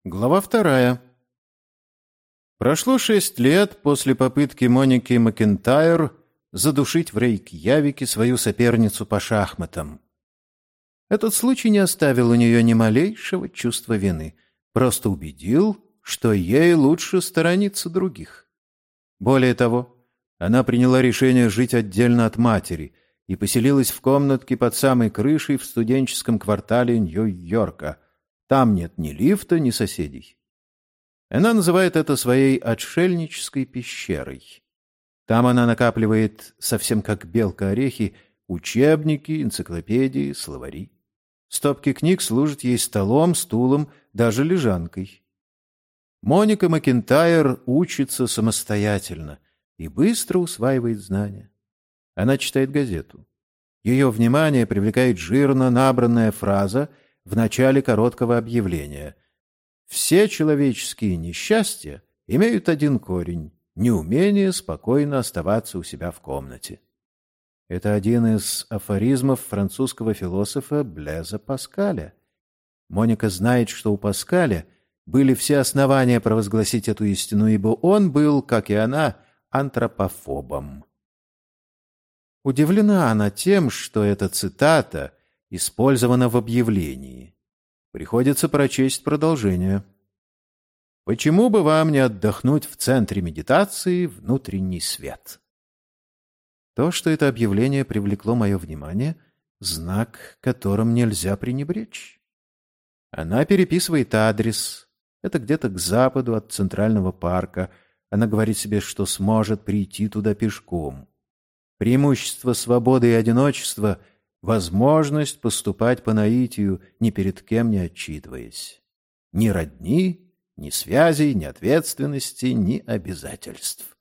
Глава 2. Прошло 6 лет после попытки Моники Макентайр задушить в Рейкьявике свою соперницу по шахматам. Этот случай не оставил у нее ни малейшего чувства вины, просто убедил, что ей лучше сторониться других. Более того, она приняла решение жить отдельно от матери и поселилась в комнатке под самой крышей в студенческом квартале Нью-Йорка. Там нет ни лифта, ни соседей. Она называет это своей отшельнической пещерой. Там она накапливает, совсем как белка орехи, учебники, энциклопедии, словари. Стопки книг служат ей столом, стулом, даже лежанкой. Моника Макентайр учится самостоятельно и быстро усваивает знания. Она читает газету. Ее внимание привлекает жирно набранная фраза в начале короткого объявления. Все человеческие несчастья имеют один корень — неумение спокойно оставаться у себя в комнате. Это один из афоризмов французского философа Блеза Паскаля. Моника знает, что у Паскаля были все основания провозгласить эту истину, ибо он был, как и она, антропофобом. Удивлена она тем, что эта цитата использована в объявлении. Приходится прочесть продолжение. «Почему бы вам не отдохнуть в центре медитации «Внутренний свет»?» То, что это объявление привлекло мое внимание, знак, которым нельзя пренебречь. Она переписывает адрес. Это где-то к западу от Центрального парка. Она говорит себе, что сможет прийти туда пешком. Преимущество свободы и одиночества — возможность поступать по наитию, ни перед кем не отчитываясь. Ни родни, ни связей, ни ответственности, ни обязательств.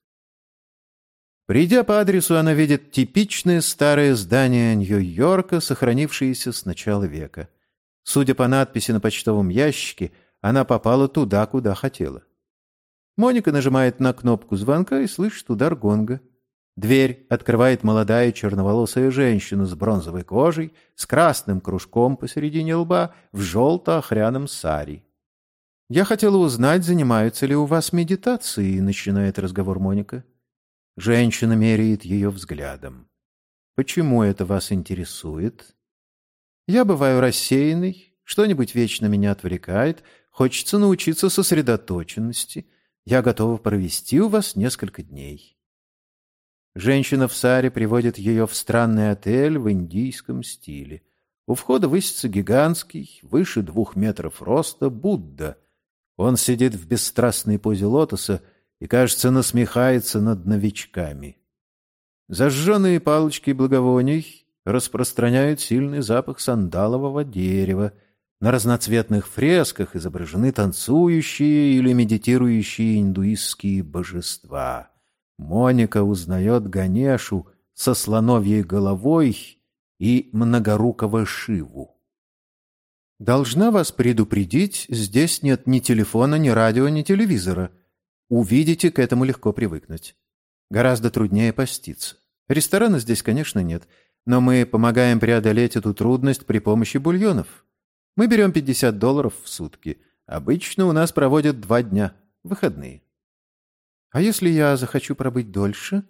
Придя по адресу, она видит типичное старое здание Нью-Йорка, сохранившееся с начала века. Судя по надписи на почтовом ящике, она попала туда, куда хотела. Моника нажимает на кнопку звонка и слышит удар гонга. Дверь открывает молодая черноволосая женщина с бронзовой кожей, с красным кружком посередине лба, в желто-охряном сари. «Я хотела узнать, занимаются ли у вас медитацией», — начинает разговор Моника. Женщина меряет ее взглядом. «Почему это вас интересует?» «Я бываю рассеянной, что-нибудь вечно меня отвлекает, хочется научиться сосредоточенности. Я готова провести у вас несколько дней». Женщина в саре приводит ее в странный отель в индийском стиле. У входа высится гигантский, выше 2 метров роста, Будда. Он сидит в бесстрастной позе лотоса и, кажется, насмехается над новичками. Зажженные палочки благовоний распространяют сильный запах сандалового дерева. На разноцветных фресках изображены танцующие или медитирующие индуистские божества. Моника узнает Ганешу со слоновьей головой и многорукого Шиву. «Должна вас предупредить, здесь нет ни телефона, ни радио, ни телевизора. Увидите, к этому легко привыкнуть. Гораздо труднее поститься. Ресторана здесь, конечно, нет, но мы помогаем преодолеть эту трудность при помощи бульонов. Мы берем $50 в сутки. Обычно у нас проводят 2 дня, выходные. А если я захочу пробыть дольше?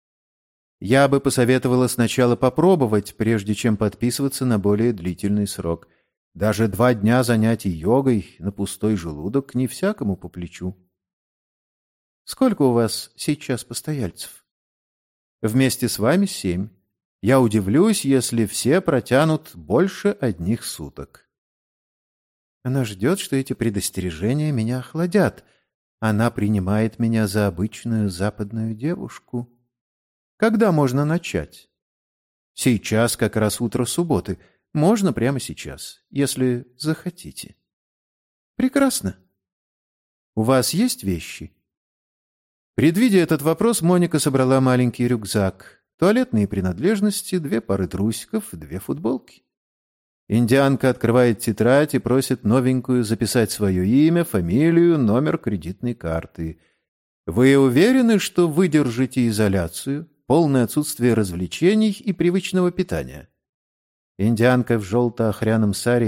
Я бы посоветовала сначала попробовать, прежде чем подписываться на более длительный срок. Даже 2 дня занятий йогой на пустой желудок не всякому по плечу. Сколько у вас сейчас постояльцев? Вместе с вами 7. Я удивлюсь, если все протянут больше 1 суток. Она ждет, что эти предостережения меня охладят. Она принимает меня за обычную западную девушку. Когда можно начать? Сейчас как раз утро субботы. Можно прямо сейчас, если захотите. Прекрасно. У вас есть вещи? Предвидя этот вопрос, Моника собрала маленький рюкзак, туалетные принадлежности, 2 пары трусиков, 2 футболки. Индианка открывает тетрадь и просит новенькую записать свое имя, фамилию, номер кредитной карты. «Вы уверены, что выдержите изоляцию, полное отсутствие развлечений и привычного питания?» Индианка в желто-охряном саре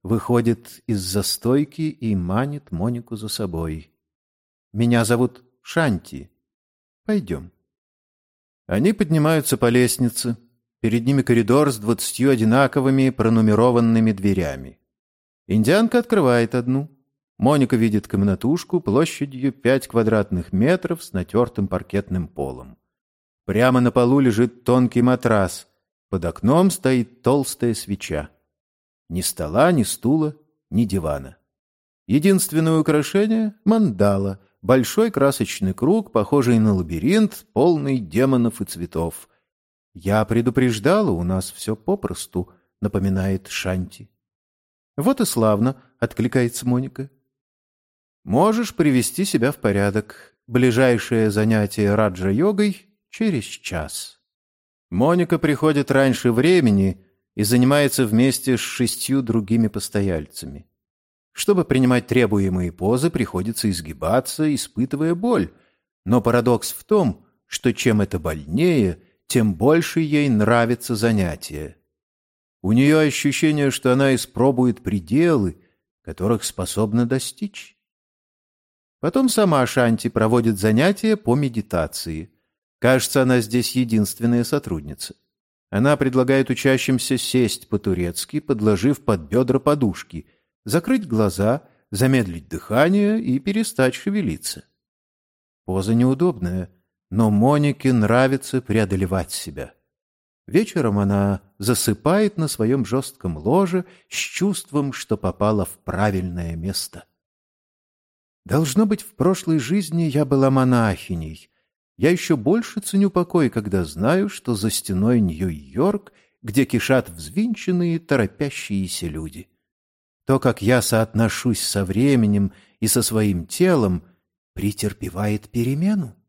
выходит из-за стойки и манит Монику за собой. «Меня зовут Шанти. Пойдем». Они поднимаются по лестнице. Перед ними коридор с 20 одинаковыми пронумерованными дверями. Индианка открывает одну. Моника видит комнатушку площадью 5 квадратных метров с натертым паркетным полом. Прямо на полу лежит тонкий матрас. Под окном стоит толстая свеча. Ни стола, ни стула, ни дивана. Единственное украшение — мандала, большой красочный круг, похожий на лабиринт, полный демонов и цветов. «Я предупреждала, у нас все попросту», — напоминает Шанти. «Вот и славно», — откликается Моника. «Можешь привести себя в порядок. Ближайшее занятие раджа-йогой через час». Моника приходит раньше времени и занимается вместе с 6 другими постояльцами. Чтобы принимать требуемые позы, приходится изгибаться, испытывая боль. Но парадокс в том, что чем это больнее, тем больше ей нравится занятие. У нее ощущение, что она испробует пределы, которых способна достичь. Потом сама Шанти проводит занятия по медитации. Кажется, она здесь единственная сотрудница. Она предлагает учащимся сесть по-турецки, подложив под бедра подушки, закрыть глаза, замедлить дыхание и перестать шевелиться. Поза неудобная, но Монике нравится преодолевать себя. Вечером она засыпает на своем жестком ложе с чувством, что попала в правильное место. Должно быть, в прошлой жизни я была монахиней. Я еще больше ценю покой, когда знаю, что за стеной Нью-Йорк, где кишат взвинченные, торопящиеся люди. То, как я соотношусь со временем и со своим телом, претерпевает перемену.